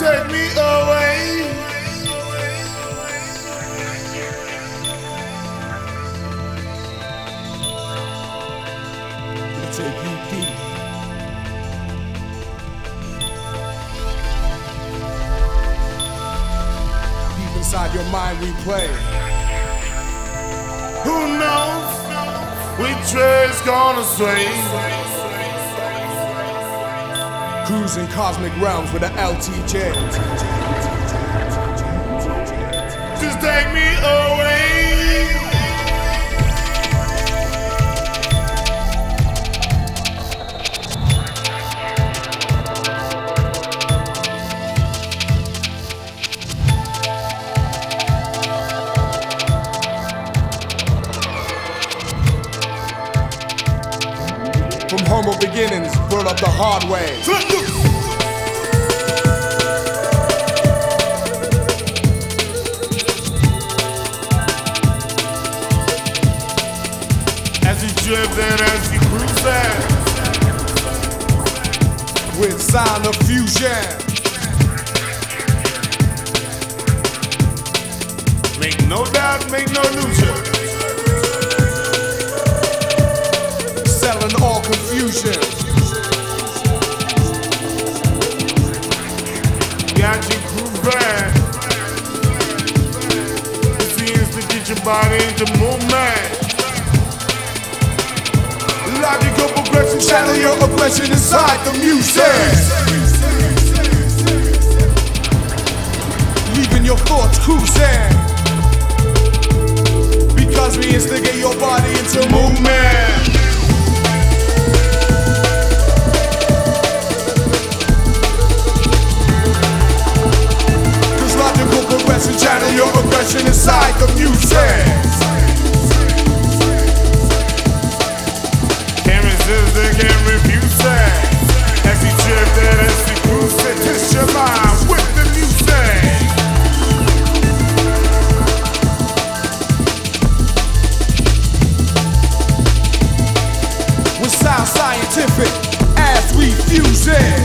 Take me away. Take you deep. Deep inside your mind we play. Who knows which way it's gonna sway? Cruising cosmic realms with an LTJ. Just take me away. From humble beginnings, brought up the hard way. As he drifted, as he cruised, with sound of fusion. Make no doubt, make no illusion. Selling all confusion. Got you grooving. It's the instant get your body into movement. Logical progression, channel your aggression inside the music. Leaving your thoughts cruising. Because we instigate your body into movement. Progression, channel your aggression inside the music. Can't resist it, can't refuse it. As he drifted, as he cruised it, twist your mind with the music. With sound scientific, as we fuse it.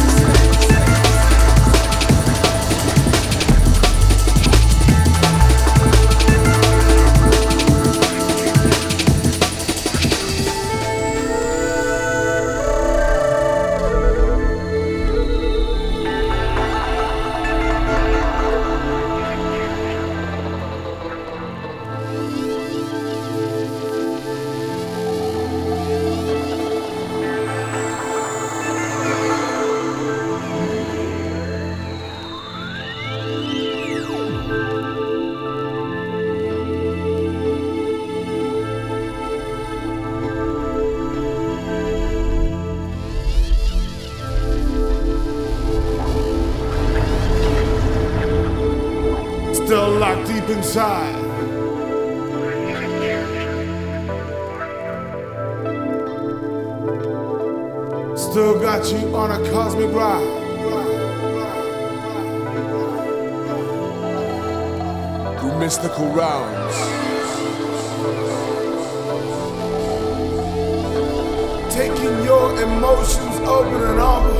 Still locked deep inside. Still got you on a cosmic ride. Through mystical realms. Taking your emotions open and open.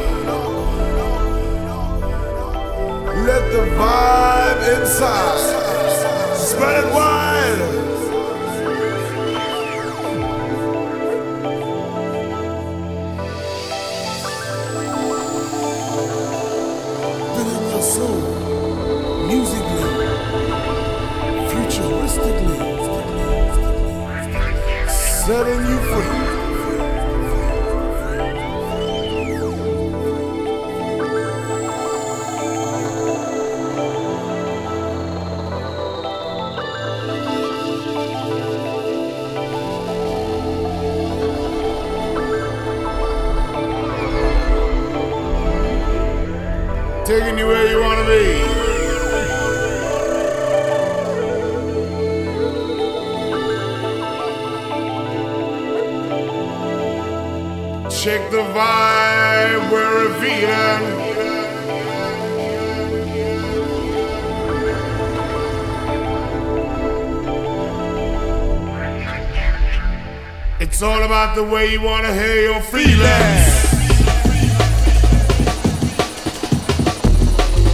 Let the vibe inside spread it wide. Filling your soul musically, futuristically, setting you free. Taking you where you want to be. Check the vibe, we're revealing. It's all about the way you want to hear your feelings.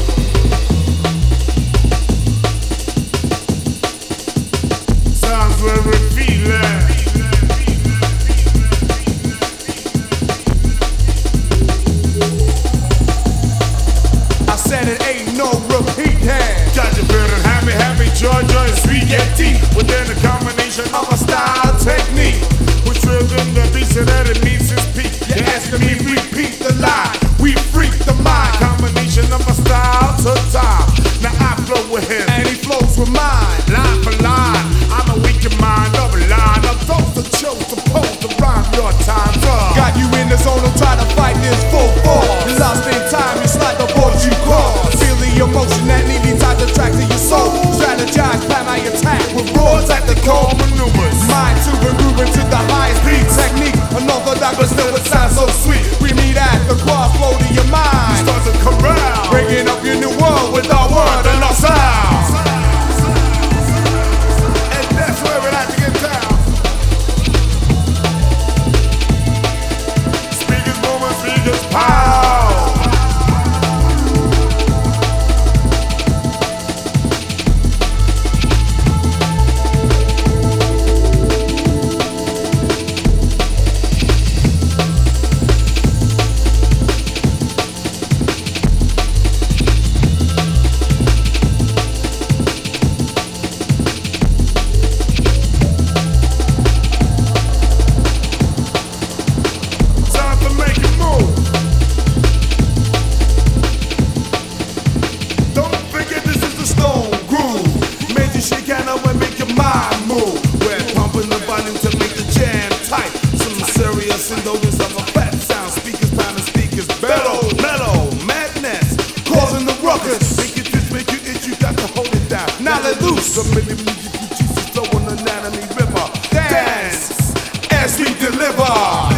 D within a combination of a style technique. Which rhythm the beat so that it meets its peak. You're asking me, repeat the line. We freak the mind, combination of a style to time. Now I flow with him, and he flows with mine. Line for line, I'm a weaker mind of a line of those that chose to pose to rhyme. Your time's up. Got you in the zone, don't try to fight this full force. You lost in time, you slide the boards you cross. Feel the emotion that neatly tied the track to your soul. Strategize, plan my attack with roars at the core. Maneuvers, Mind to maneuvering to the highest beat technique. Another dog, but still it sounds so sweet. We meet at the crossroad of your mind. start to corral, Bringing up your new world with our word and our sound. and that's where we like to get down. Speakers moving, speakers pow. Time to make it move. Don't forget this is the stone groove. Major Chicano and make your mind move. We're pumping the volume to make the jam tight. Some serious indulgence of a fat sound. Speakers pounding speakers, bellow, mellow, madness, causing the ruckus. Make it twitch, make you itch, you got to hold it down. Now let loose. So many music producers flow on anatomy river. Dance as we deliver.